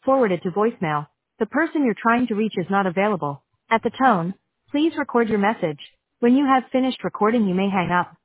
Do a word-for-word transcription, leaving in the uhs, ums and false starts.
forwarded to voicemail. The person you're trying to reach is not available. At the tone, please record your message. When you have finished recording, you may hang up.